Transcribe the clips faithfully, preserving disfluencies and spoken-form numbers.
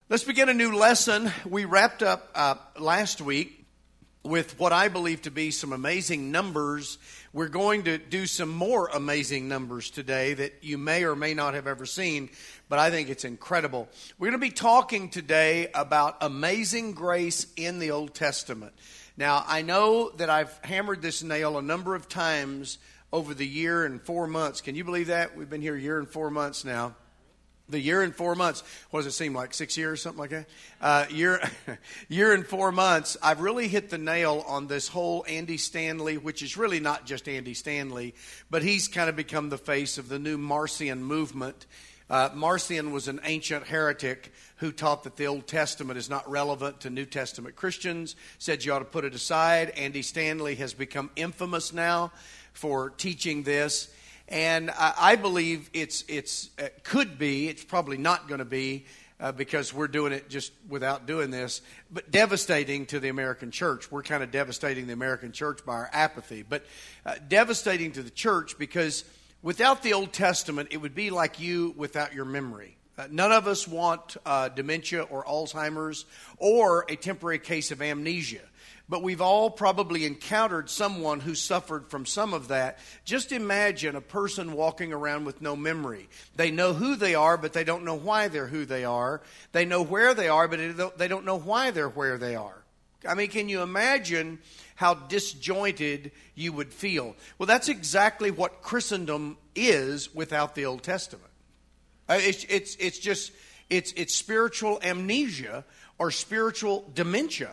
Let's begin a new lesson. We wrapped up uh, last week with what I believe to be some amazing numbers. We're going to do some more amazing numbers today that you may or may not have ever seen, but I think it's incredible. We're going to be talking today about amazing grace in the Old Testament. Now, I know that I've hammered this nail a number of times over the year and four months. Can you believe that? We've been here a year and four months now. The year and four months, what does it seem like, six years, something like that? Uh, year, year and four months, I've really hit the nail on this whole Andy Stanley, which is really not just Andy Stanley, but he's kind of become the face of the new Marcion movement. Uh, Marcion was an ancient heretic who taught that the Old Testament is not relevant to New Testament Christians, said you ought to put it aside. Andy Stanley has become infamous now for teaching this. And I believe it's it's it could be, it's probably not going to be uh, because we're doing it just without doing this, but devastating to the American church. We're kind of devastating the American church by our apathy, but uh, devastating to the church because without the Old Testament, it would be like you without your memory. Uh, none of us want uh, dementia or Alzheimer's or a temporary case of amnesia. But we've all probably encountered someone who suffered from some of that. Just imagine a person walking around with no memory. They know who they are, but they don't know why they're who they are. They know where they are, but they don't know why they're where they are. I mean, can you imagine how disjointed you would feel? Well, that's exactly what Christendom is without the Old Testament. It's, it's, it's just, it's, it's spiritual amnesia or spiritual dementia.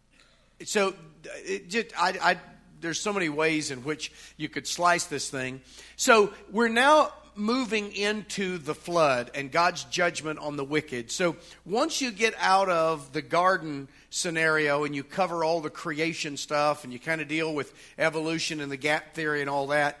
So it just, I, I, there's so many ways in which you could slice this thing. So we're now moving into the flood and God's judgment on the wicked. So once you get out of the garden scenario and you cover all the creation stuff and you kind of deal with evolution and the gap theory and all that,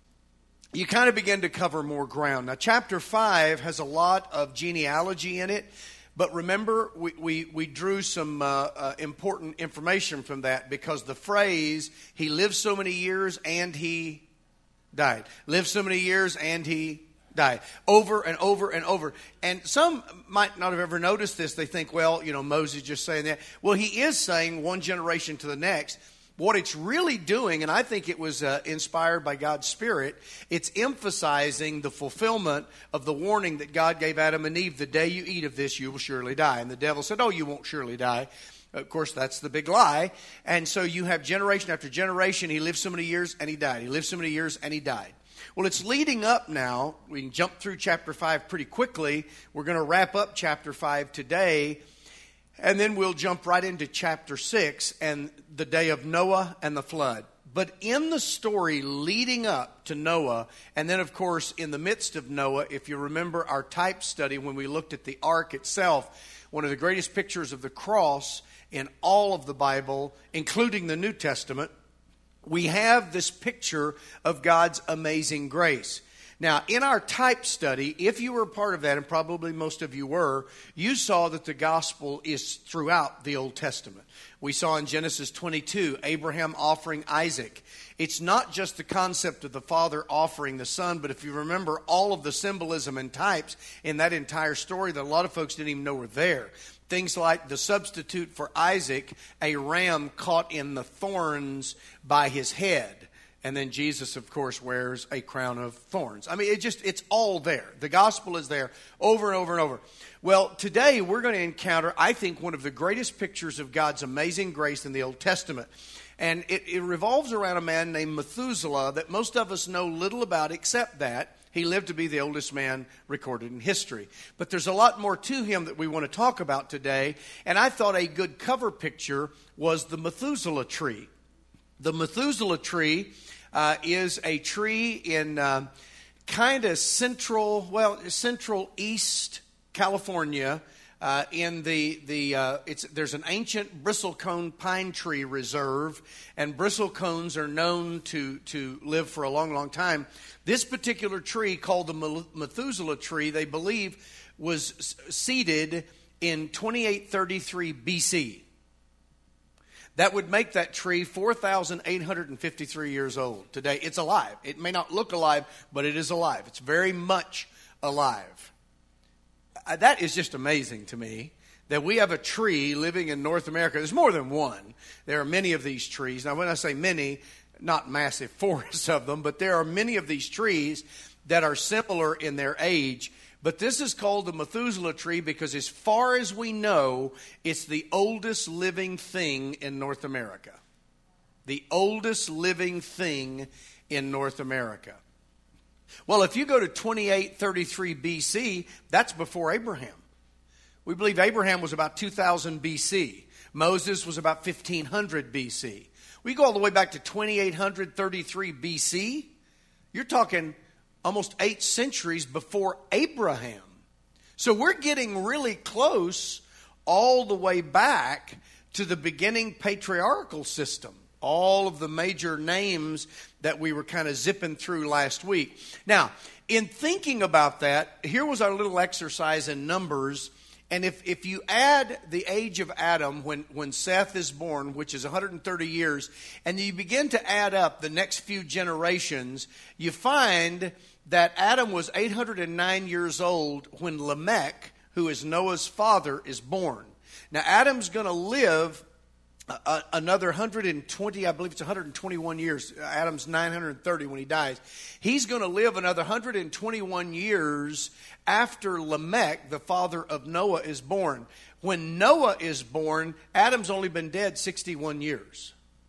you kind of begin to cover more ground. Now, chapter five has a lot of genealogy in it. But remember, we, we, we drew some uh, uh, important information from that because the phrase, he lived so many years and he died. Lived so many years and he died. Over and over and over. And some might not have ever noticed this. They think, well, you know, Moses just saying that. Well, he is saying one generation to the next. What it's really doing, and I think it was uh, inspired by God's Spirit, it's emphasizing the fulfillment of the warning that God gave Adam and Eve. The day you eat of this, you will surely die. And the devil said, oh, you won't surely die. Of course, that's the big lie. And so you have generation after generation. He lived so many years and he died. He lived so many years and he died. Well, it's leading up now. We can jump through chapter five pretty quickly. We're going to wrap up chapter five today. And then we'll jump right into chapter six and the day of Noah and the flood. But in the story leading up to Noah, and then, of course, in the midst of Noah, if you remember our type study when we looked at the ark itself, one of the greatest pictures of the cross in all of the Bible, including the New Testament, we have this picture of God's amazing grace. Now, in our type study, if you were a part of that, and probably most of you were, you saw that the gospel is throughout the Old Testament. We saw in Genesis twenty-two, Abraham offering Isaac. It's not just the concept of the father offering the son, but if you remember all of the symbolism and types in that entire story that a lot of folks didn't even know were there. Things like the substitute for Isaac, a ram caught in the thorns by his head. And then Jesus, of course, wears a crown of thorns. I mean, it just, it's all there. The gospel is there over and over and over. Well, today we're going to encounter, I think, one of the greatest pictures of God's amazing grace in the Old Testament. And it, it revolves around a man named Methuselah that most of us know little about except that he lived to be the oldest man recorded in history. But there's a lot more to him that we want to talk about today. And I thought a good cover picture was the Methuselah tree. The Methuselah tree Uh, is a tree in uh, kind of central, well, central east California. Uh, in the the uh, it's there's an ancient bristlecone pine tree reserve, and bristlecones are known to to live for a long, long time. This particular tree, called the Methuselah tree, they believe was seeded in twenty-eight thirty-three B C. That would make that tree four thousand eight hundred fifty-three years old today. It's alive. It may not look alive, but it is alive. It's very much alive. That is just amazing to me that we have a tree living in North America. There's more than one. There are many of these trees. Now, when I say many, not massive forests of them, but there are many of these trees that are similar in their age. But this is called the Methuselah tree because as far as we know, it's the oldest living thing in North America. The oldest living thing in North America. Well, if you go to twenty-eight thirty-three B C, that's before Abraham. We believe Abraham was about two thousand B C. Moses was about fifteen hundred B C. We go all the way back to twenty-eight thirty-three B C. You're talking almost eight centuries before Abraham. So we're getting really close all the way back to the beginning patriarchal system. All of the major names that we were kind of zipping through last week. Now, in thinking about that, here was our little exercise in Numbers. And if, if you add the age of Adam when, when Seth is born, which is one hundred thirty years, and you begin to add up the next few generations, you find that Adam was eight hundred nine years old when Lamech, who is Noah's father, is born. Now, Adam's going to live uh, another one hundred twenty, I believe it's one hundred twenty-one years. Adam's nine hundred thirty when he dies. He's going to live another one hundred twenty-one years after Lamech, the father of Noah, is born. When Noah is born, Adam's only been dead sixty-one years.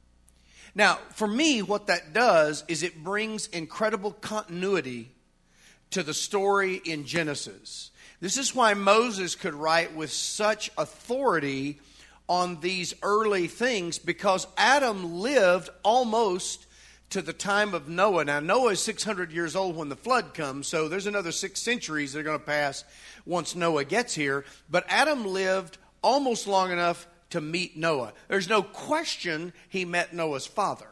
Now, for me, what that does is it brings incredible continuity to the story in Genesis. This is why Moses could write with such authority on these early things, because Adam lived almost to the time of Noah. Now, Noah is six hundred years old when the flood comes, so there's another six centuries that are going to pass once Noah gets here. But Adam lived almost long enough to meet Noah. There's no question he met Noah's father,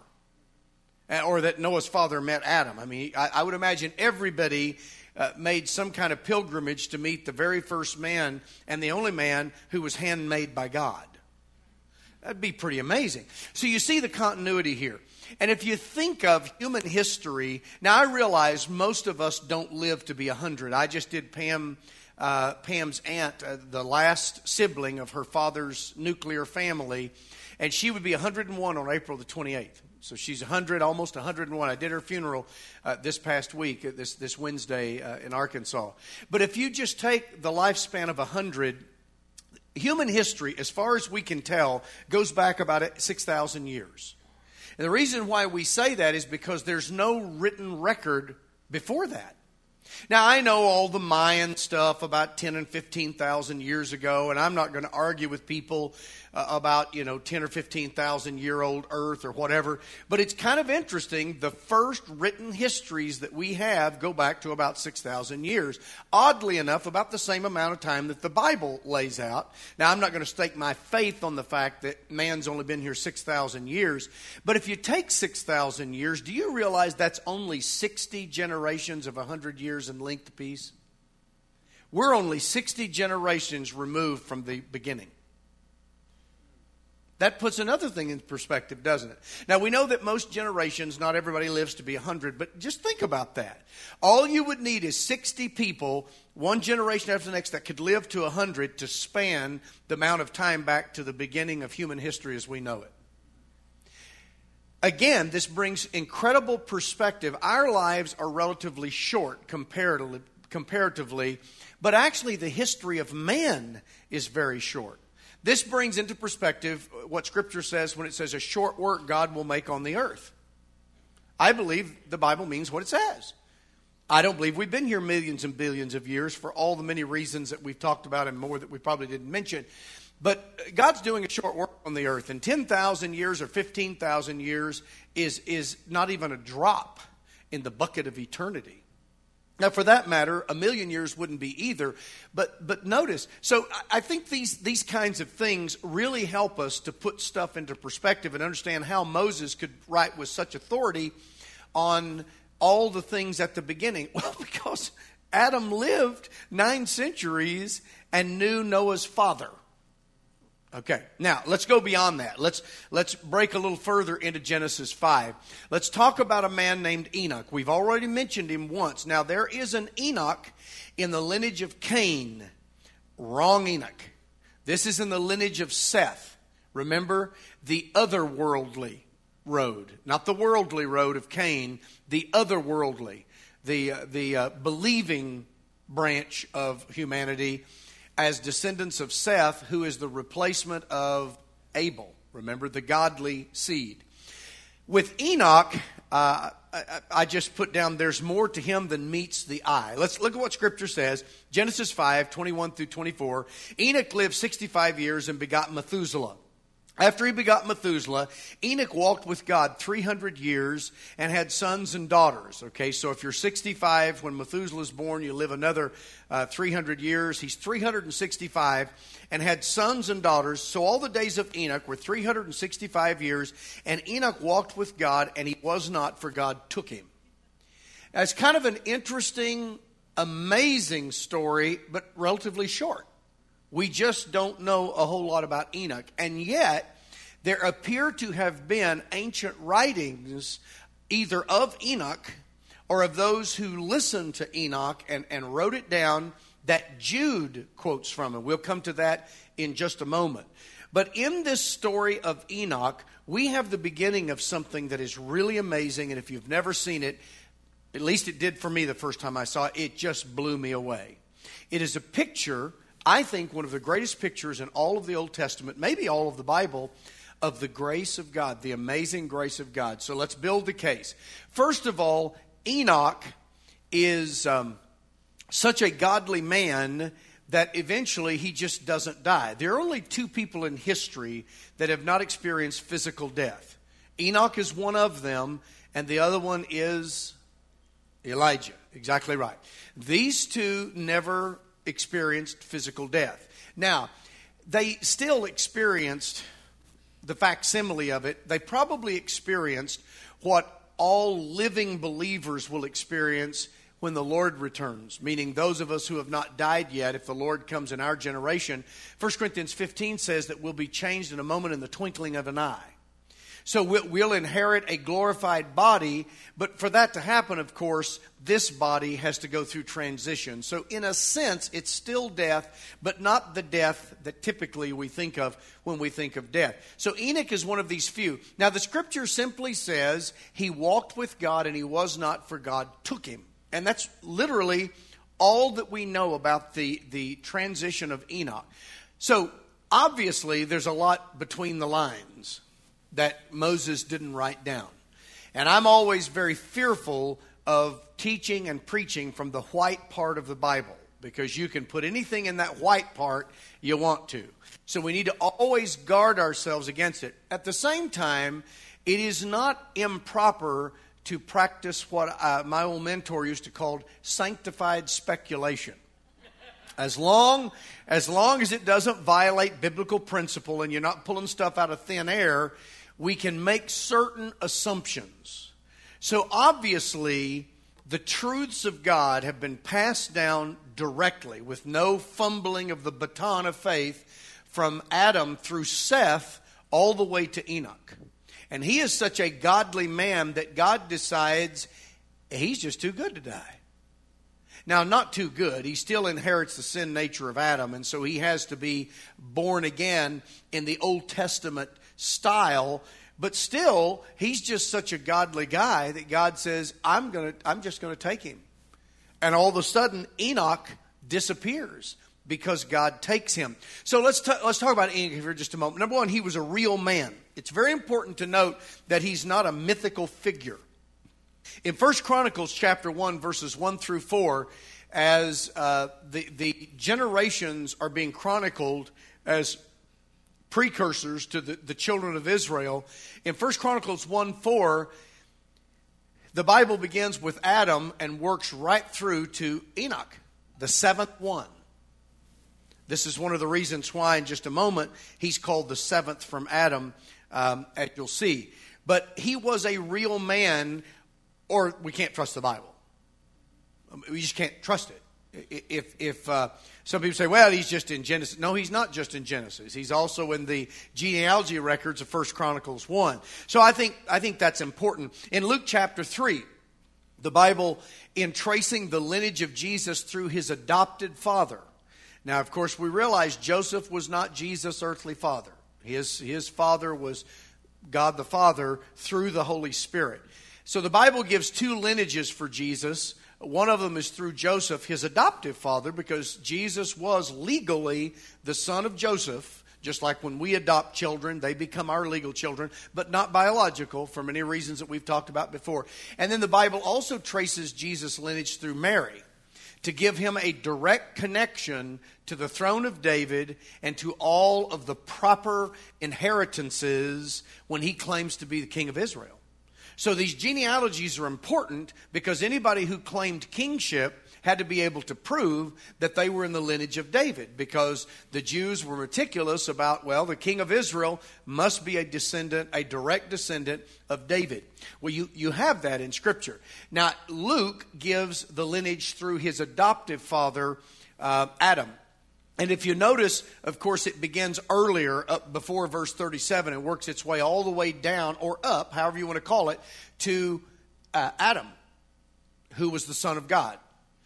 or that Noah's father met Adam. I mean, I, I would imagine everybody uh, made some kind of pilgrimage to meet the very first man and the only man who was handmade by God. That'd be pretty amazing. So you see the continuity here. And if you think of human history, now I realize most of us don't live to be one hundred. I just did Pam, uh, Pam's aunt, uh, the last sibling of her father's nuclear family, and she would be one hundred one on April the twenty-eighth. So she's one hundred, almost one hundred one. I did her funeral uh, this past week, uh, this, this Wednesday uh, in Arkansas. But if you just take the lifespan of one hundred, human history, as far as we can tell, goes back about six thousand years. And the reason why we say that is because there's no written record before that. Now, I know all the Mayan stuff about ten and fifteen thousand years ago, and I'm not going to argue with people uh, about, you know, ten or fifteen thousand year old Earth or whatever. But it's kind of interesting. The first written histories that we have go back to about six thousand years. Oddly enough, about the same amount of time that the Bible lays out. Now, I'm not going to stake my faith on the fact that man's only been here six thousand years. But if you take six thousand years, do you realize that's only sixty generations of one hundred years in length apiece? We're only sixty generations removed from the beginning. That puts another thing in perspective, doesn't it? Now, we know that most generations, not everybody lives to be one hundred, but just think about that. All you would need is sixty people, one generation after the next, that could live to one hundred to span the amount of time back to the beginning of human history as we know it. Again, this brings incredible perspective. Our lives are relatively short comparatively, comparatively, but actually the history of man is very short. This brings into perspective what Scripture says when it says a short work God will make on the earth. I believe the Bible means what it says. I don't believe we've been here millions and billions of years for all the many reasons that we've talked about and more that we probably didn't mention. But God's doing a short work on the earth, and ten thousand years or fifteen thousand years is, is not even a drop in the bucket of eternity. Now, for that matter, a million years wouldn't be either. But but notice, so I think these, these kinds of things really help us to put stuff into perspective and understand how Moses could write with such authority on all the things at the beginning. Well, because Adam lived nine centuries and knew Noah's father. Okay, now let's go beyond that. Let's let's break a little further into Genesis five. Let's talk about a man named Enoch. We've already mentioned him once. Now, there is an Enoch in the lineage of Cain. Wrong Enoch. This is in the lineage of Seth. Remember, the otherworldly road, not the worldly road of Cain, the otherworldly, the uh, the uh, believing branch of humanity, as descendants of Seth, who is the replacement of Abel. Remember, the godly seed. With Enoch, uh, I, I just put down, there's more to him than meets the eye. Let's look at what Scripture says. Genesis five, twenty-one through twenty-four. Enoch lived sixty-five years and begot Methuselah. After he begot Methuselah, Enoch walked with God three hundred years and had sons and daughters. Okay, so if you're sixty-five when Methuselah is born, you live another uh, three hundred years. He's three hundred sixty-five and had sons and daughters. So all the days of Enoch were three hundred sixty-five years, and Enoch walked with God, and he was not, for God took him. It's kind of an interesting, amazing story, but relatively short. We just don't know a whole lot about Enoch. And yet, there appear to have been ancient writings either of Enoch or of those who listened to Enoch and, and wrote it down that Jude quotes from. And we'll come to that in just a moment. But in this story of Enoch, we have the beginning of something that is really amazing. And if you've never seen it, at least it did for me the first time I saw it, it just blew me away. It is a picture, I think one of the greatest pictures in all of the Old Testament, maybe all of the Bible, of the grace of God, the amazing grace of God. So let's build the case. First of all, Enoch is um, such a godly man that eventually he just doesn't die. There are only two people in history that have not experienced physical death. Enoch is one of them, and the other one is Elijah. Exactly right. These two never experienced physical death. Now, they still experienced the facsimile of it. They probably experienced what all living believers will experience when the Lord returns, meaning those of us who have not died yet, if the Lord comes in our generation. First Corinthians fifteen says that we'll be changed in a moment, in the twinkling of an eye. So we'll inherit a glorified body, but for that to happen, of course, this body has to go through transition. So in a sense, it's still death, but not the death that typically we think of when we think of death. So Enoch is one of these few. Now the Scripture simply says he walked with God and he was not, for God took him. And that's literally all that we know about the, the transition of Enoch. So obviously there's a lot between the lines that Moses didn't write down. And I'm always very fearful of teaching and preaching from the white part of the Bible, because you can put anything in that white part you want to. So we need to always guard ourselves against it. At the same time, it is not improper to practice what uh, my old mentor used to call sanctified speculation. As long, as long as it doesn't violate biblical principle and you're not pulling stuff out of thin air, we can make certain assumptions. So obviously, the truths of God have been passed down directly with no fumbling of the baton of faith from Adam through Seth all the way to Enoch. And he is such a godly man that God decides he's just too good to die. Now, not too good. He still inherits the sin nature of Adam, and so he has to be born again in the Old Testament style. But still, he's just such a godly guy that God says, I'm gonna, I'm just going to take him. And all of a sudden, Enoch disappears because God takes him. So let's t- let's talk about Enoch for just a moment. Number one, he was a real man. It's very important to note that he's not a mythical figure. In First Chronicles chapter one, verses one through four, as uh, the, the generations are being chronicled as precursors to the, the children of Israel, in First Chronicles one four, the Bible begins with Adam and works right through to Enoch, the seventh one. This is one of the reasons why, in just a moment, he's called the seventh from Adam, um, as you'll see. But he was a real man, or we can't trust the Bible. We just can't trust it. If if uh, some people say, well, he's just in Genesis. No, he's not just in Genesis. He's also in the genealogy records of First Chronicles one. So I think I think that's important. In Luke chapter three, the Bible, in tracing the lineage of Jesus through his adopted father, Now, of course, we realize Joseph was not Jesus' earthly father. His, his father was God the Father through the Holy Spirit. So the Bible gives two lineages for Jesus. One of them is through Joseph, his adoptive father, because Jesus was legally the son of Joseph. Just like when we adopt children, they become our legal children, but not biological for many reasons that we've talked about before. And then the Bible also traces Jesus' lineage through Mary to give him a direct connection to the throne of David and to all of the proper inheritances when he claims to be the king of Israel. So these genealogies are important because anybody who claimed kingship had to be able to prove that they were in the lineage of David, because the Jews were meticulous about, well, the king of Israel must be a descendant, a direct descendant of David. Well, you, you have that in Scripture. Now, Luke gives the lineage through his adoptive father, uh, Adam. And if you notice, of course, it begins earlier, up before verse thirty-seven, and works its way all the way down, or up, however you want to call it, to uh, Adam, who was the Son of God.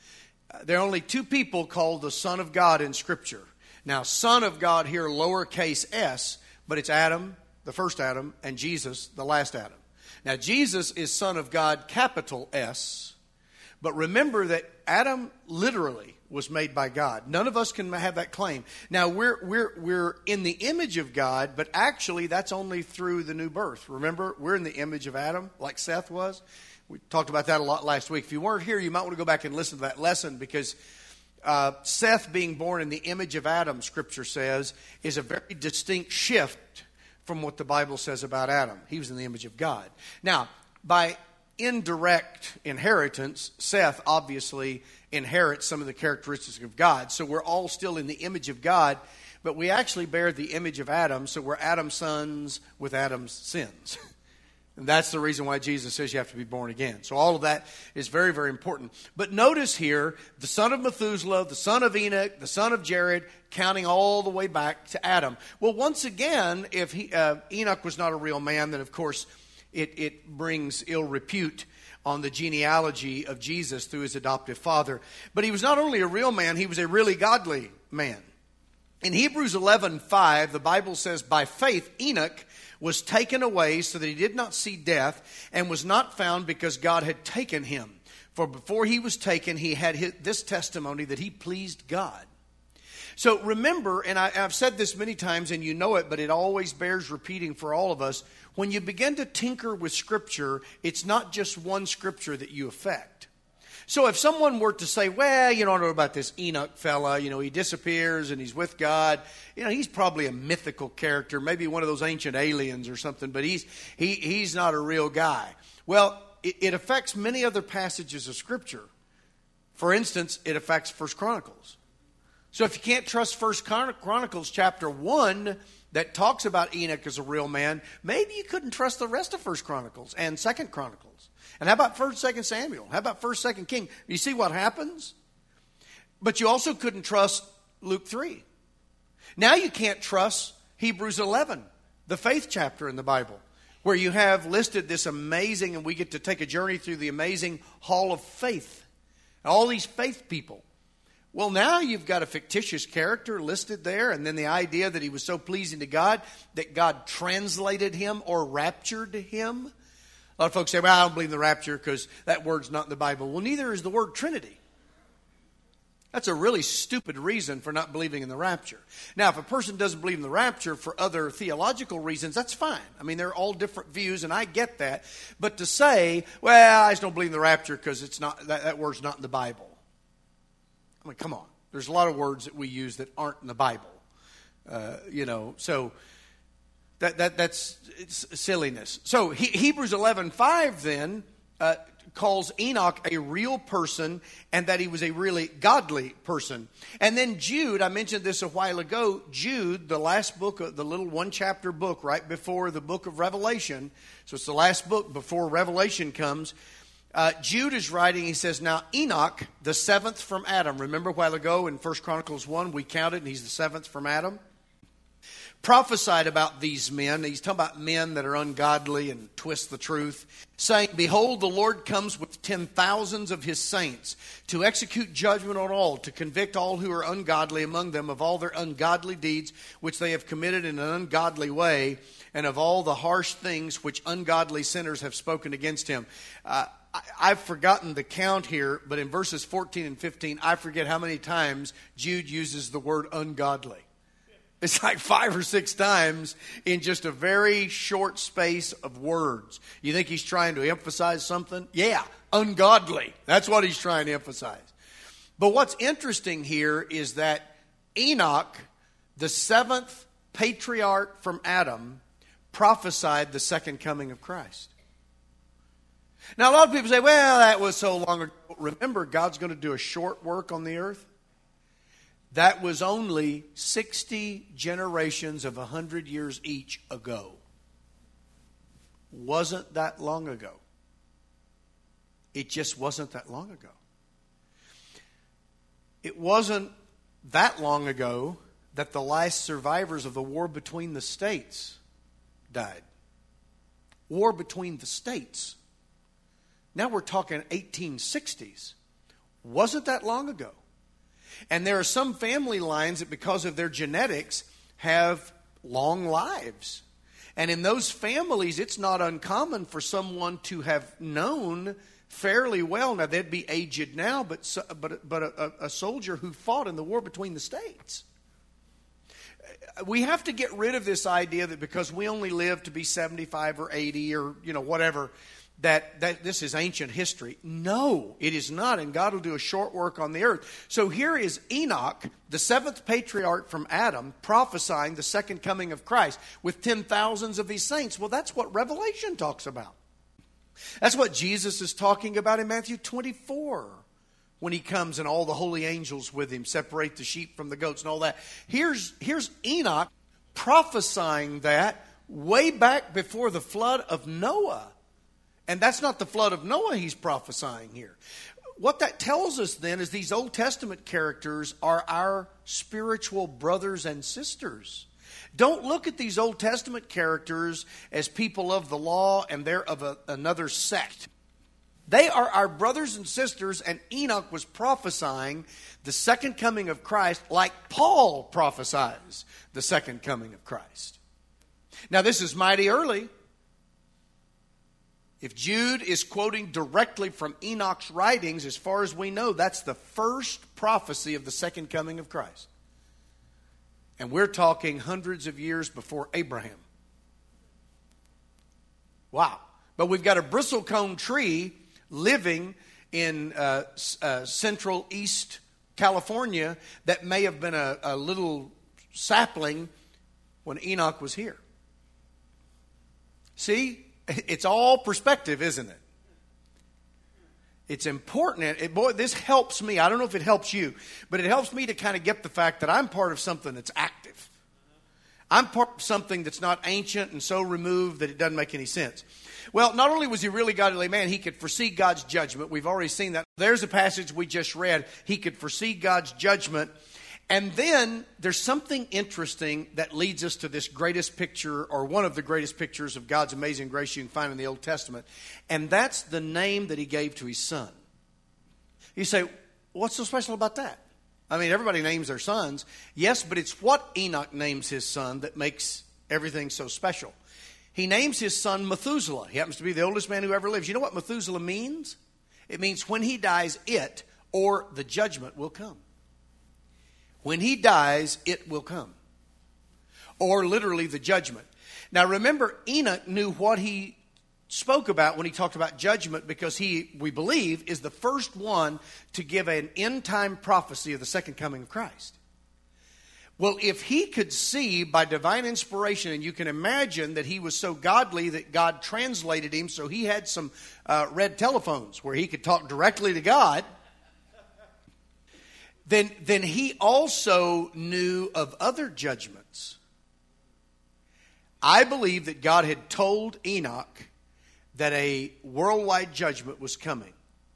Uh, there are only two people called the Son of God in Scripture. Now, Son of God here, lowercase s, but it's Adam, the first Adam, and Jesus, the last Adam. Now, Jesus is Son of God, capital S, but remember that Adam literally was made by God. None of us can have that claim. Now, we're we're we're in the image of God, but actually that's only through the new birth. Remember, we're in the image of Adam, like Seth was. We talked about that a lot last week. If you weren't here, you might want to go back and listen to that lesson, because uh, Seth being born in the image of Adam, Scripture says, is a very distinct shift from what the Bible says about Adam. He was in the image of God. Now, by indirect inheritance, Seth obviously inherits some of the characteristics of God. So we're all still in the image of God, but we actually bear the image of Adam, so we're Adam's sons with Adam's sins. And that's the reason why Jesus says you have to be born again. So all of that is very, very important. But notice here, the son of Methuselah, the son of Enoch, the son of Jared, counting all the way back to Adam. Well, once again, if he, uh, Enoch was not a real man, then of course it, it brings ill repute on the genealogy of Jesus through his adoptive father. But he was not only a real man, he was a really godly man. In Hebrews eleven five, the Bible says, by faith Enoch was taken away so that he did not see death, and was not found because God had taken him. For before he was taken, he had this testimony that he pleased God. So remember, and I, I've said this many times and you know it, but it always bears repeating for all of us. When you begin to tinker with Scripture, it's not just one Scripture that you affect. So if someone were to say, well, you don't know about this Enoch fella, you know, he disappears and he's with God. You know, he's probably a mythical character, maybe one of those ancient aliens or something, but he's he he's not a real guy. Well, it, it affects many other passages of Scripture. For instance, it affects First Chronicles. So if you can't trust First Chronicles chapter one that talks about Enoch as a real man, maybe you couldn't trust the rest of First Chronicles and Second Chronicles. And how about First, Second Samuel? How about First, Second King? You see what happens? But you also couldn't trust Luke three. Now you can't trust Hebrews eleven, the faith chapter in the Bible, where you have listed this amazing, and we get to take a journey through the amazing hall of faith. All these faith people. Well, now you've got a fictitious character listed there, and then the idea that he was so pleasing to God that God translated him or raptured him. A lot of folks say, well, I don't believe in the rapture because that word's not in the Bible. Well, neither is the word Trinity. That's a really stupid reason for not believing in the rapture. Now, if a person doesn't believe in the rapture for other theological reasons, that's fine. I mean, they're all different views, and I get that. But to say, well, I just don't believe in the rapture because it's not that, that word's not in the Bible. I mean, come on. There's a lot of words that we use that aren't in the Bible. Uh, you know, so... That that that's it's silliness. So he, Hebrews eleven five then uh, calls Enoch a real person, and that he was a really godly person. And then Jude, I mentioned this a while ago. Jude, the last book, of the little one chapter book right before the book of Revelation. So it's the last book before Revelation comes. Uh, Jude is writing. He says, "Now Enoch, the seventh from Adam." Remember a while ago in First Chronicles one, we counted, and he's the seventh from Adam. prophesied about these men. He's talking about men that are ungodly and twist the truth, saying, "Behold, the Lord comes with ten thousands of his saints to execute judgment on all, to convict all who are ungodly among them of all their ungodly deeds which they have committed in an ungodly way, and of all the harsh things which ungodly sinners have spoken against him." Uh, I, I've forgotten the count here, but in verses fourteen and fifteen, I forget how many times Jude uses the word ungodly. It's like five or six times in just a very short space of words. You think he's trying to emphasize something? Yeah, ungodly. That's what he's trying to emphasize. But what's interesting here is that Enoch, the seventh patriarch from Adam, prophesied the second coming of Christ. Now, a lot of people say, well, that was so long ago. Remember, God's going to do a short work on the earth. That was only sixty generations of one hundred years each ago. Wasn't that long ago. It just wasn't that long ago. It wasn't that long ago that the last survivors of the war between the states died. War between the states. Now we're talking eighteen sixties. Wasn't that long ago. And there are some family lines that, because of their genetics, have long lives. And in those families, it's not uncommon for someone to have known fairly well. Now, they'd be aged now, but but but a, a soldier who fought in the war between the states. We have to get rid of this idea that because we only live to be seventy-five or eighty or, you know, whatever, that, that this is ancient history. No, it is not, and God will do a short work on the earth. So here is Enoch, the seventh patriarch from Adam, prophesying the second coming of Christ with ten thousands of these saints. Well, that's what Revelation talks about. That's what Jesus is talking about in Matthew twenty-four, when he comes and all the holy angels with him separate the sheep from the goats and all that. Here's, here's Enoch prophesying that way back before the flood of Noah. And that's not the flood of Noah he's prophesying here. What that tells us then is these Old Testament characters are our spiritual brothers and sisters. Don't look at these Old Testament characters as people of the law and they're of a, another sect. They are our brothers and sisters, and Enoch was prophesying the second coming of Christ like Paul prophesies the second coming of Christ. Now, this is mighty early. If Jude is quoting directly from Enoch's writings, as far as we know, that's the first prophecy of the second coming of Christ. And we're talking hundreds of years before Abraham. Wow. But we've got a bristlecone tree living in uh, uh, central East California that may have been a, a little sapling when Enoch was here. See? It's all perspective, isn't it? It's important. It, boy, this helps me. I don't know if it helps you, but it helps me to kind of get the fact that I'm part of something that's active. I'm part of something that's not ancient and so removed that it doesn't make any sense. Well, not only was he really godly man, he could foresee God's judgment. We've already seen that. There's a passage we just read. He could foresee God's judgment. And then there's something interesting that leads us to this greatest picture, or one of the greatest pictures of God's amazing grace you can find in the Old Testament. And that's the name that he gave to his son. You say, what's so special about that? I mean, everybody names their sons. Yes, but it's what Enoch names his son that makes everything so special. He names his son Methuselah. He happens to be the oldest man who ever lives. You know what Methuselah means? It means when he dies, it, or the judgment, will come. When he dies, it will come. Or literally the judgment. Now remember, Enoch knew what he spoke about when he talked about judgment, because he, we believe, is the first one to give an end-time prophecy of the second coming of Christ. Well, if he could see by divine inspiration, and you can imagine that he was so godly that God translated him so he had some uh, red telephones where he could talk directly to God, Then, then he also knew of other judgments. I believe that God had told Enoch that a worldwide judgment was coming.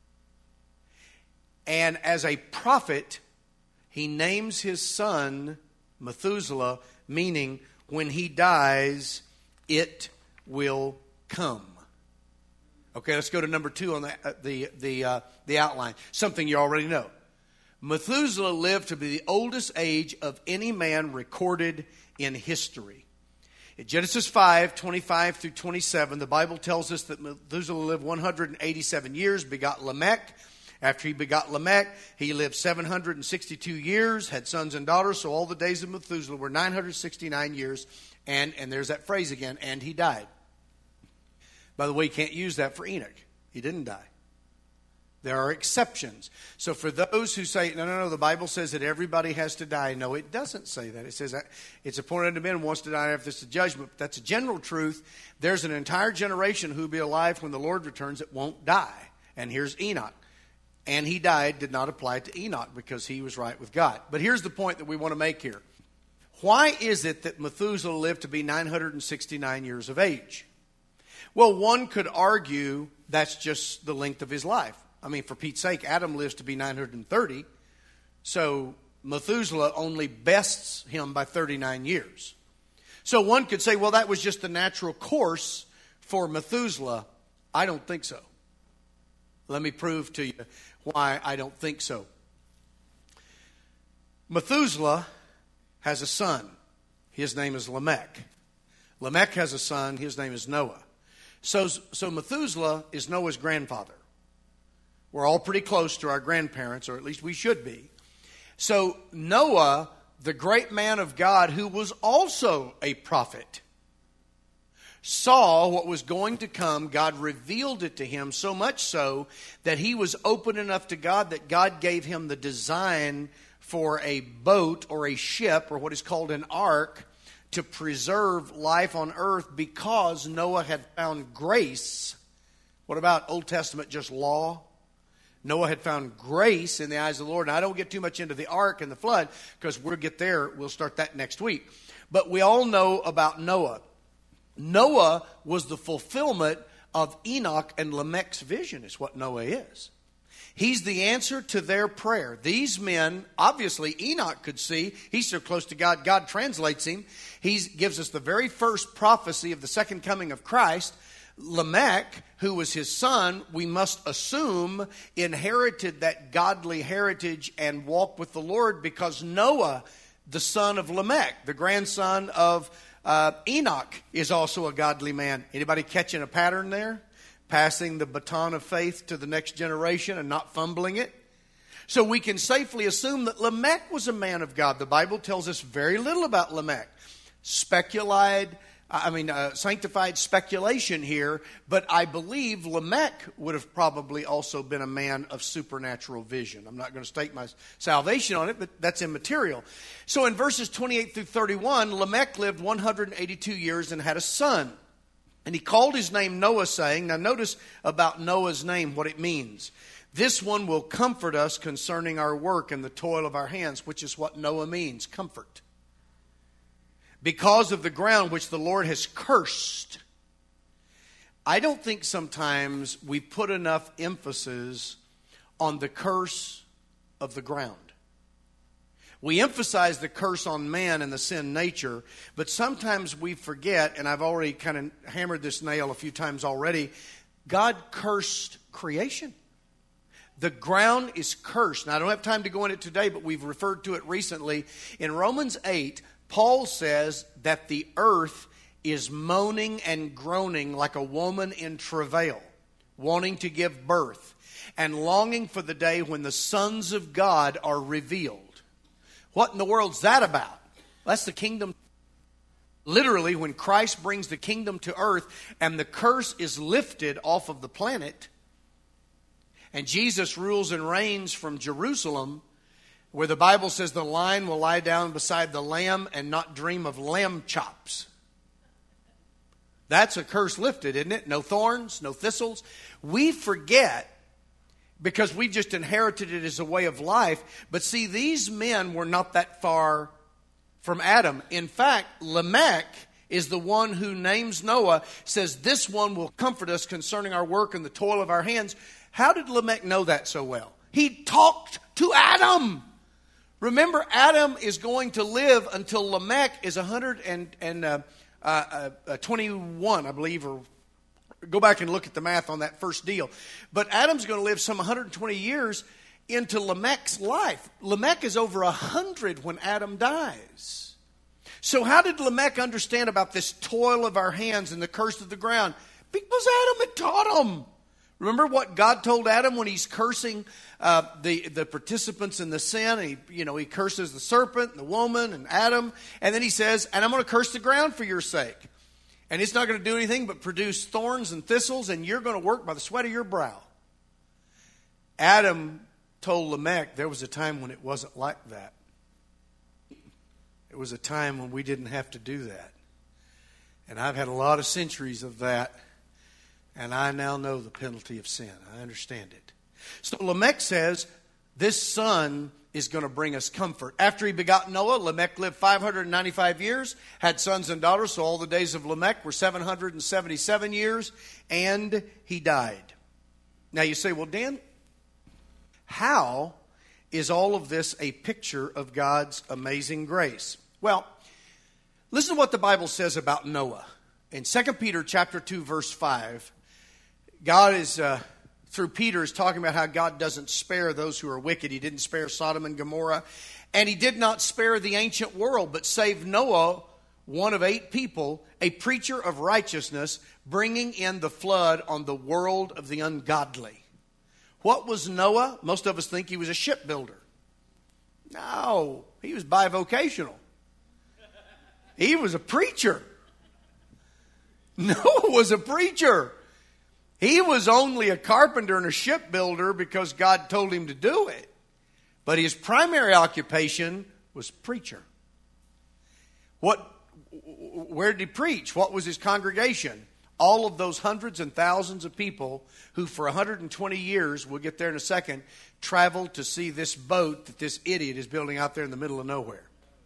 And as a prophet, he names his son Methuselah, meaning when he dies, it will come. Okay, let's go to number two on the uh, the the, uh, the outline. Something you already know. Methuselah lived to be the oldest age of any man recorded in history. In Genesis five, twenty-five through twenty-seven, the Bible tells us that Methuselah lived one hundred eighty-seven years, begot Lamech. After he begot Lamech, he lived seven hundred sixty-two years, had sons and daughters, so all the days of Methuselah were nine hundred sixty-nine years, and, and there's that phrase again, and he died. By the way, you can't use that for Enoch. He didn't die. There are exceptions. So for those who say, no, no, no, the Bible says that everybody has to die. No, it doesn't say that. It says that it's appointed unto men who wants to die after this judgment. But that's a general truth. There's an entire generation who will be alive when the Lord returns that won't die. And here's Enoch. And he died did not apply to Enoch because he was right with God. But here's the point that we want to make here. Why is it that Methuselah lived to be nine hundred sixty-nine years of age? Well, one could argue that's just the length of his life. I mean, for Pete's sake, Adam lives to be nine hundred thirty. So Methuselah only bests him by thirty-nine years. So one could say, well, that was just the natural course for Methuselah. I don't think so. Let me prove to you why I don't think so. Methuselah has a son. His name is Lamech. Lamech has a son. His name is Noah. So, so Methuselah is Noah's grandfather. We're all pretty close to our grandparents, or at least we should be. So Noah, the great man of God, who was also a prophet, saw what was going to come. God revealed it to him, so much so that he was open enough to God that God gave him the design for a boat or a ship or what is called an ark to preserve life on earth because Noah had found grace. What about Old Testament, just law? Noah had found grace in the eyes of the Lord. And I don't get too much into the ark and the flood because we'll get there. We'll start that next week. But we all know about Noah. Noah was the fulfillment of Enoch and Lamech's vision is what Noah is. He's the answer to their prayer. These men, obviously Enoch could see. He's so close to God, God translates him. He gives us the very first prophecy of the second coming of Christ. Lamech, who was his son, we must assume inherited that godly heritage and walked with the Lord because Noah, the son of Lamech, the grandson of uh, Enoch, is also a godly man. Anybody catching a pattern there? Passing the baton of faith to the next generation and not fumbling it. So we can safely assume that Lamech was a man of God. The Bible tells us very little about Lamech. Speculated, I mean, uh, sanctified speculation here, but I believe Lamech would have probably also been a man of supernatural vision. I'm not going to stake my salvation on it, but that's immaterial. So in verses twenty-eight through thirty-one, Lamech lived one hundred eighty-two years and had a son. And he called his name Noah, saying, now notice about Noah's name, what it means. This one will comfort us concerning our work and the toil of our hands, which is what Noah means, comfort. Because of the ground which the Lord has cursed. I don't think sometimes we put enough emphasis on the curse of the ground. We emphasize the curse on man and the sin nature, but sometimes we forget, and I've already kind of hammered this nail a few times already, God cursed creation. The ground is cursed. Now, I don't have time to go into it today, but we've referred to it recently. In Romans eight, Paul says that the earth is moaning and groaning like a woman in travail, wanting to give birth, and longing for the day when the sons of God are revealed. What in the world's that about? That's the kingdom. Literally, when Christ brings the kingdom to earth and the curse is lifted off of the planet, and Jesus rules and reigns from Jerusalem, where the Bible says the lion will lie down beside the lamb and not dream of lamb chops. That's a curse lifted, isn't it? No thorns, no thistles. We forget because we've just inherited it as a way of life. But see, these men were not that far from Adam. In fact, Lamech is the one who names Noah, says this one will comfort us concerning our work and the toil of our hands. How did Lamech know that so well? He talked to Adam. Remember, Adam is going to live until Lamech is one hundred twenty-one, I believe, or go back and look at the math on that first deal. But Adam's going to live some one hundred twenty years into Lamech's life. Lamech is over one hundred when Adam dies. So how did Lamech understand about this toil of our hands and the curse of the ground? Because Adam had taught him. Remember what God told Adam when he's cursing uh, the, the participants in the sin? He, you know, he curses the serpent, the woman, and Adam. And then he says, and I'm going to curse the ground for your sake. And it's not going to do anything but produce thorns and thistles, and you're going to work by the sweat of your brow. Adam told Lamech there was a time when it wasn't like that. It was a time when we didn't have to do that. And I've had a lot of centuries of that. And I now know the penalty of sin. I understand it. So Lamech says, this son is going to bring us comfort. After he begot Noah, Lamech lived five hundred ninety-five years, had sons and daughters, so all the days of Lamech were seven hundred seventy-seven years, and he died. Now you say, well, Dan, how is all of this a picture of God's amazing grace? Well, listen to what the Bible says about Noah. In Second Peter chapter two, verse five, God is, uh, through Peter, is talking about how God doesn't spare those who are wicked. He didn't spare Sodom and Gomorrah. And he did not spare the ancient world, but saved Noah, one of eight people, a preacher of righteousness, bringing in the flood on the world of the ungodly. What was Noah? Most of us think he was a shipbuilder. No, he was bivocational. He was a preacher. Noah was a preacher. He was only a carpenter and a shipbuilder because God told him to do it. But his primary occupation was preacher. What, where did he preach? What was his congregation? All of those hundreds and thousands of people who for one hundred twenty years, we'll get there in a second, traveled to see this boat that this idiot is building out there in the middle of nowhere.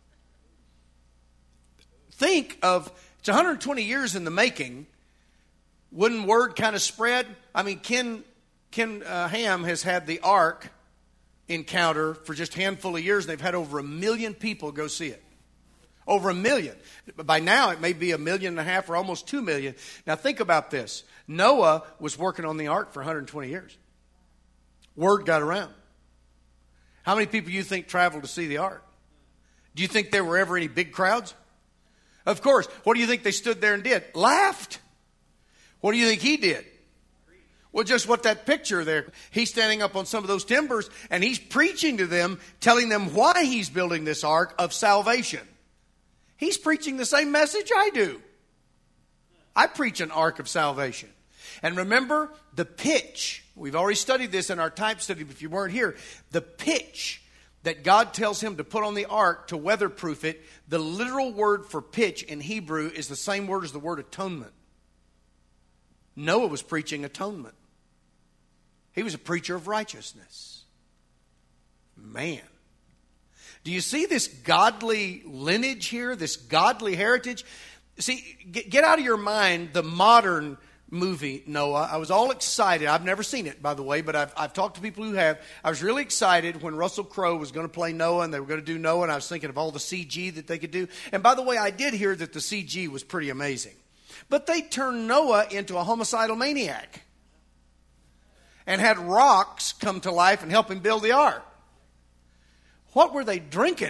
Think of, it's one hundred twenty years in the making. Wouldn't word kind of spread? I mean, Ken, Ken uh, Ham has had the Ark encounter for just a handful of years, and they've had over a million people go see it. Over a million. By now, it may be a million and a half or almost two million. Now, think about this. Noah was working on the ark for one hundred twenty years. Word got around. How many people do you think traveled to see the ark? Do you think there were ever any big crowds? Of course. What do you think they stood there and did? Laughed. What do you think he did? Well, just what that picture there. He's standing up on some of those timbers, and he's preaching to them, telling them why he's building this ark of salvation. He's preaching the same message I do. I preach an ark of salvation. And remember, the pitch, we've already studied this in our type study, but if you weren't here, the pitch that God tells him to put on the ark to weatherproof it, the literal word for pitch in Hebrew is the same word as the word atonement. Noah was preaching atonement. He was a preacher of righteousness. Man. Do you see this godly lineage here, this godly heritage? See, get, get out of your mind the modern movie, Noah. I was all excited. I've never seen it, by the way, but I've, I've talked to people who have. I was really excited when Russell Crowe was going to play Noah, and they were going to do Noah, and I was thinking of all the C G that they could do. And by the way, I did hear that the C G was pretty amazing. But they turned Noah into a homicidal maniac and had rocks come to life and help him build the ark. What were they drinking?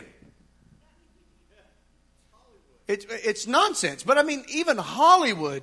It's, it's nonsense. But I mean, even Hollywood,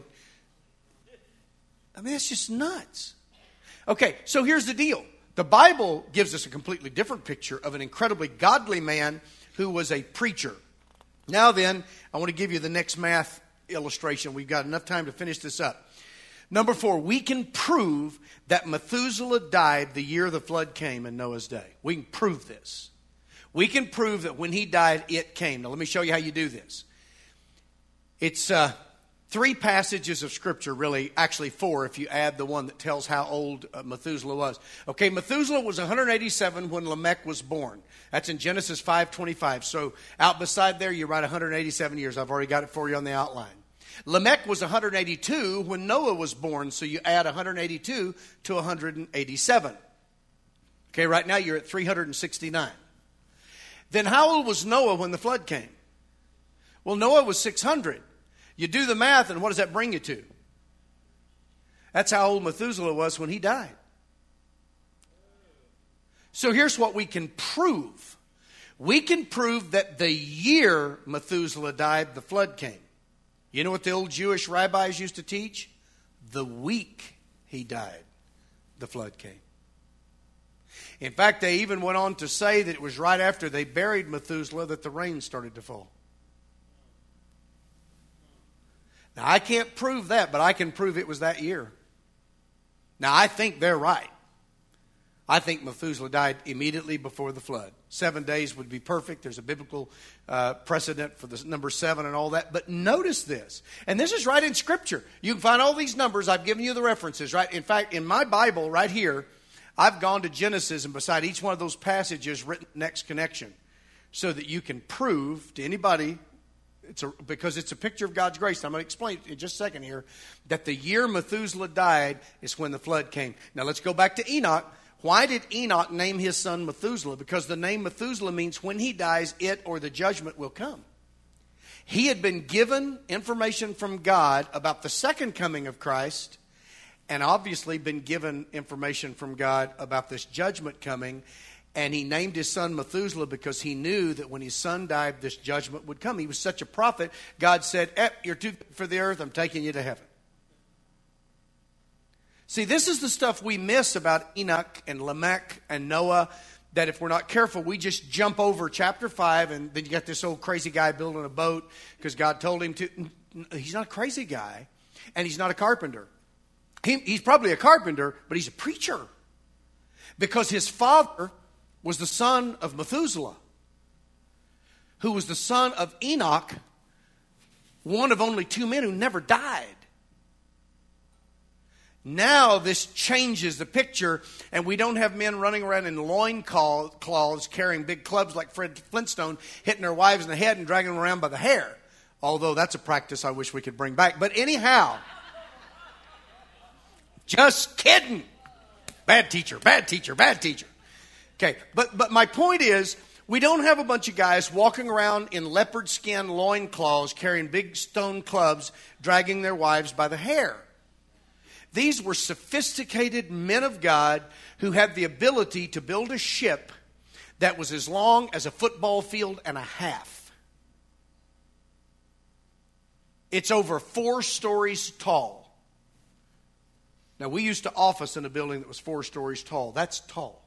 I mean, it's just nuts. Okay, so here's the deal. The Bible gives us a completely different picture of an incredibly godly man who was a preacher. Now then, I want to give you the next math illustration. We've got enough time to finish this up. Number four, we can prove that Methuselah died the year the flood came in Noah's day. We can prove this. We can prove that when he died, it came. Now, let me show you how you do this. It's uh, three passages of Scripture, really, actually four, if you add the one that tells how old uh, Methuselah was. Okay, Methuselah was one hundred eighty-seven when Lamech was born. That's in Genesis five twenty-five. So out beside there, you write one hundred eighty-seven years. I've already got it for you on the outline. Lamech was one hundred eighty-two when Noah was born, so you add one hundred eighty-two to one hundred eighty-seven. Okay, right now you're at three hundred sixty-nine. Then how old was Noah when the flood came? Well, Noah was six hundred. You do the math, and what does that bring you to? That's how old Methuselah was when he died. So here's what we can prove. We can prove that the year Methuselah died, the flood came. You know what the old Jewish rabbis used to teach? The week he died, the flood came. In fact, they even went on to say that it was right after they buried Methuselah that the rain started to fall. Now, I can't prove that, but I can prove it was that year. Now, I think they're right. I think Methuselah died immediately before the flood. Seven days would be perfect. There's a biblical uh, precedent for the number seven and all that. But notice this, and this is right in Scripture. You can find all these numbers. I've given you the references, right? In fact, in my Bible right here, I've gone to Genesis, and beside each one of those passages written next connection so that you can prove to anybody, it's a, because it's a picture of God's grace. I'm going to explain in just a second here, that the year Methuselah died is when the flood came. Now let's go back to Enoch. Why did Enoch name his son Methuselah? Because the name Methuselah means when he dies, it or the judgment will come. He had been given information from God about the second coming of Christ, and obviously been given information from God about this judgment coming. And he named his son Methuselah because he knew that when his son died, this judgment would come. He was such a prophet, God said, eh, you're too good for the earth, I'm taking you to heaven. See, this is the stuff we miss about Enoch and Lamech and Noah, that if we're not careful, we just jump over chapter five, and then you got this old crazy guy building a boat because God told him to. He's not a crazy guy, and he's not a carpenter. He, he's probably a carpenter, but he's a preacher. Because his father was the son of Methuselah, who was the son of Enoch, one of only two men who never died. Now this changes the picture, and we don't have men running around in loin cloths carrying big clubs like Fred Flintstone, hitting their wives in the head and dragging them around by the hair. Although that's a practice I wish we could bring back. But anyhow, just kidding. Bad teacher, bad teacher, bad teacher. Okay, but, but my point is, we don't have a bunch of guys walking around in leopard skin loin cloths carrying big stone clubs, dragging their wives by the hair. These were sophisticated men of God who had the ability to build a ship that was as long as a football field and a half. It's over four stories tall. Now, we used to office in a building that was four stories tall. That's tall.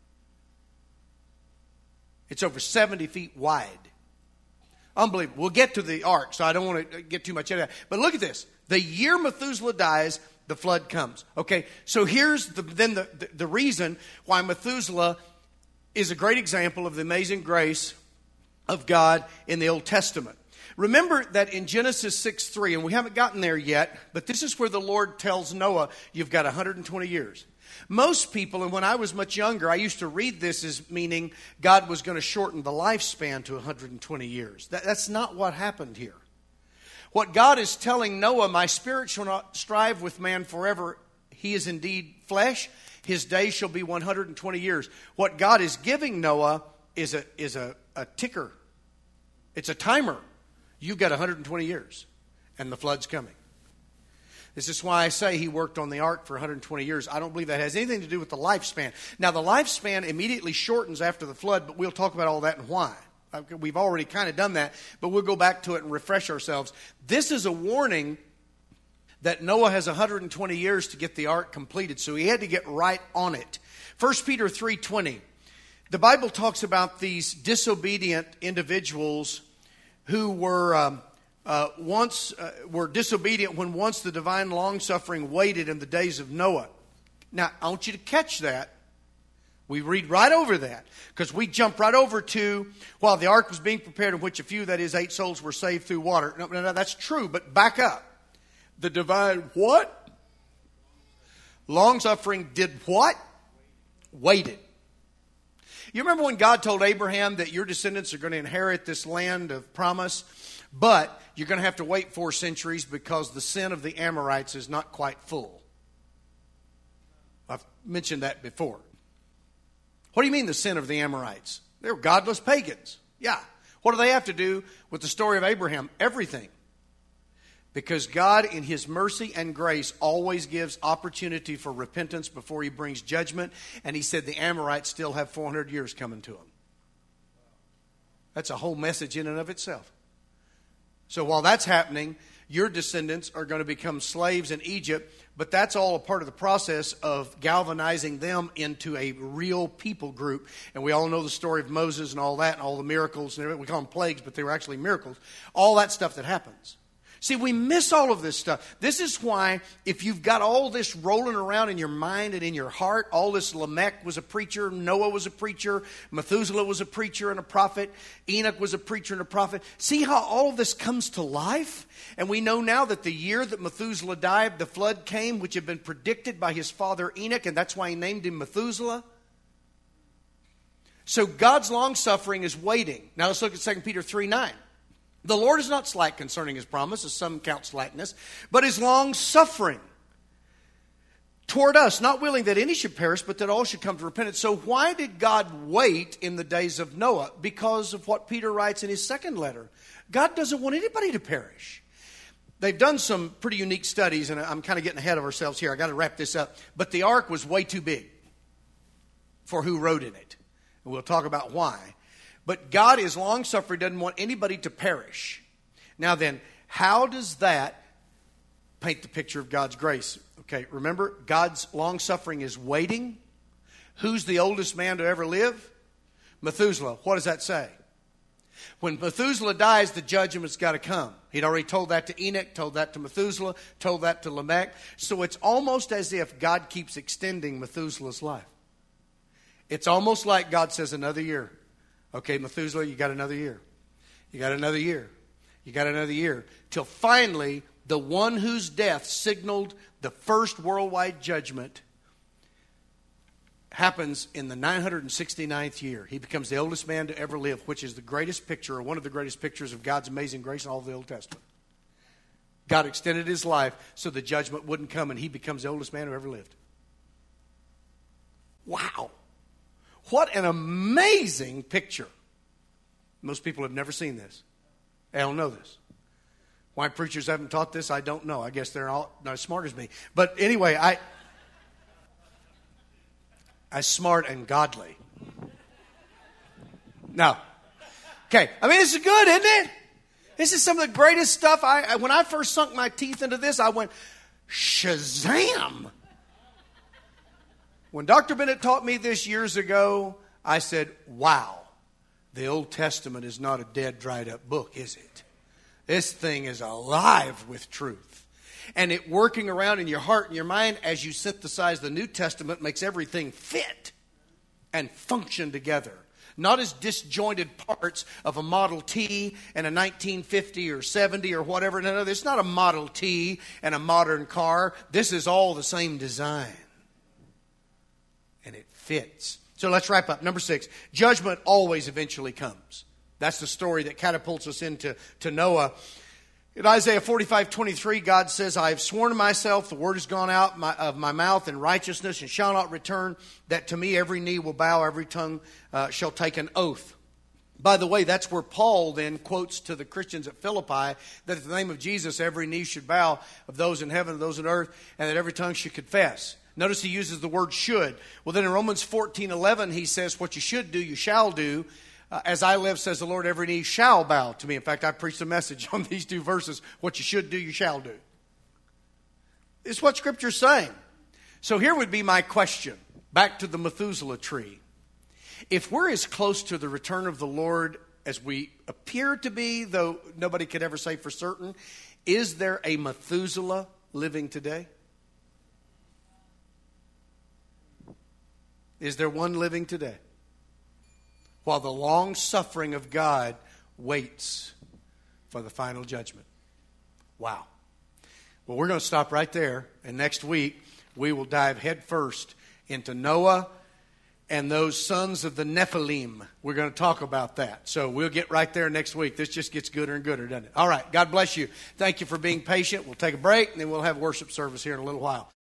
It's over seventy feet wide. Unbelievable. We'll get to the ark, so I don't want to get too much into that. But look at this. The year Methuselah dies, the flood comes. Okay, so here's the, then the, the, the reason why Methuselah is a great example of the amazing grace of God in the Old Testament. Remember that in Genesis six three, and we haven't gotten there yet, but this is where the Lord tells Noah, you've got one hundred twenty years. Most people, and when I was much younger, I used to read this as meaning God was going to shorten the lifespan to one hundred twenty years. That, that's not what happened here. What God is telling Noah, my spirit shall not strive with man forever. He is indeed flesh. His days shall be one hundred twenty years. What God is giving Noah is a, is a, a ticker. It's a timer. You've got one hundred twenty years, and the flood's coming. This is why I say he worked on the ark for one hundred twenty years. I don't believe that has anything to do with the lifespan. Now, the lifespan immediately shortens after the flood, but we'll talk about all that and why. We've already kind of done that, but we'll go back to it and refresh ourselves. This is a warning that Noah has one hundred twenty years to get the ark completed, so he had to get right on it. First Peter three twenty. The Bible talks about these disobedient individuals who were um, uh, once uh, were disobedient when once the divine long-suffering waited in the days of Noah. Now, I want you to catch that. We read right over that because we jump right over to while the ark was being prepared, in which a few, that is, eight souls, were saved through water. No, no, no, that's true, but back up. The divine what? Long-suffering did what? Waited. You remember when God told Abraham that your descendants are going to inherit this land of promise, but you're going to have to wait four centuries because the sin of the Amorites is not quite full. I've mentioned that before. What do you mean the sin of the Amorites? They were godless pagans. Yeah. What do they have to do with the story of Abraham? Everything. Because God, in His mercy and grace, always gives opportunity for repentance before He brings judgment. And He said the Amorites still have four hundred years coming to them. That's a whole message in and of itself. So while that's happening, your descendants are going to become slaves in Egypt. But that's all a part of the process of galvanizing them into a real people group. And we all know the story of Moses and all that and all the miracles. And everything. We call them plagues, but they were actually miracles. All that stuff that happens. See, we miss all of this stuff. This is why if you've got all this rolling around in your mind and in your heart, all this, Lamech was a preacher, Noah was a preacher, Methuselah was a preacher and a prophet, Enoch was a preacher and a prophet. See how all of this comes to life? And we know now that the year that Methuselah died, the flood came, which had been predicted by his father Enoch, and that's why he named him Methuselah. So God's long-suffering is waiting. Now let's look at Second Peter three nine. The Lord is not slack concerning His promise, as some count slackness, but is long-suffering toward us, not willing that any should perish, but that all should come to repentance. So why did God wait in the days of Noah? Because of what Peter writes in his second letter. God doesn't want anybody to perish. They've done some pretty unique studies, and I'm kind of getting ahead of ourselves here. I've got to wrap this up. But the ark was way too big for who rode in it. And we'll talk about why. But God is long-suffering, doesn't want anybody to perish. Now then, how does that paint the picture of God's grace? Okay, remember, God's long-suffering is waiting. Who's the oldest man to ever live? Methuselah. What does that say? When Methuselah dies, the judgment's got to come. He'd already told that to Enoch, told that to Methuselah, told that to Lamech. So it's almost as if God keeps extending Methuselah's life. It's almost like God says another year. Okay, Methuselah, you got another year. You got another year. You got another year. Till finally, the one whose death signaled the first worldwide judgment happens in the nine hundred sixty-ninth year. He becomes the oldest man to ever live, which is the greatest picture, or one of the greatest pictures of God's amazing grace in all of the Old Testament. God extended his life so the judgment wouldn't come, and he becomes the oldest man who ever lived. Wow. What an amazing picture. Most people have never seen this. They don't know this. Why preachers haven't taught this, I don't know. I guess they're all not as smart as me. But anyway, I... as smart and godly. No. Okay. I mean, this is good, isn't it? This is some of the greatest stuff. I When I first sunk my teeth into this, I went, Shazam! When Doctor Bennett taught me this years ago, I said, wow, the Old Testament is not a dead, dried up book, is it? This thing is alive with truth. And it working around in your heart and your mind as you synthesize the New Testament makes everything fit and function together. Not as disjointed parts of a Model T and a nineteen fifty or seventy or whatever. No, no, it's not a Model T and a modern car. This is all the same design. And it fits. So let's wrap up. Number six, judgment always eventually comes. That's the story that catapults us into to Noah. In Isaiah forty-five twenty-three, God says, I have sworn to myself, the word has gone out my, of my mouth in righteousness and shall not return, that to me every knee will bow, every tongue uh, shall take an oath. By the way, that's where Paul then quotes to the Christians at Philippi that in the name of Jesus, every knee should bow, of those in heaven and those on earth, and that every tongue should confess. Notice he uses the word should. Well, then in Romans fourteen eleven, he says, what you should do, you shall do. Uh, as I live, says the Lord, every knee shall bow to me. In fact, I preached a message on these two verses. What you should do, you shall do. It's what Scripture's saying. So here would be my question. Back to the Methuselah tree. If we're as close to the return of the Lord as we appear to be, though nobody could ever say for certain, is there a Methuselah living today? Is there one living today? While the long suffering of God waits for the final judgment. Wow. Well, we're going to stop right there. And next week, we will dive headfirst into Noah and those sons of the Nephilim. We're going to talk about that. So we'll get right there next week. This just gets gooder and gooder, doesn't it? All right. God bless you. Thank you for being patient. We'll take a break, and then we'll have worship service here in a little while.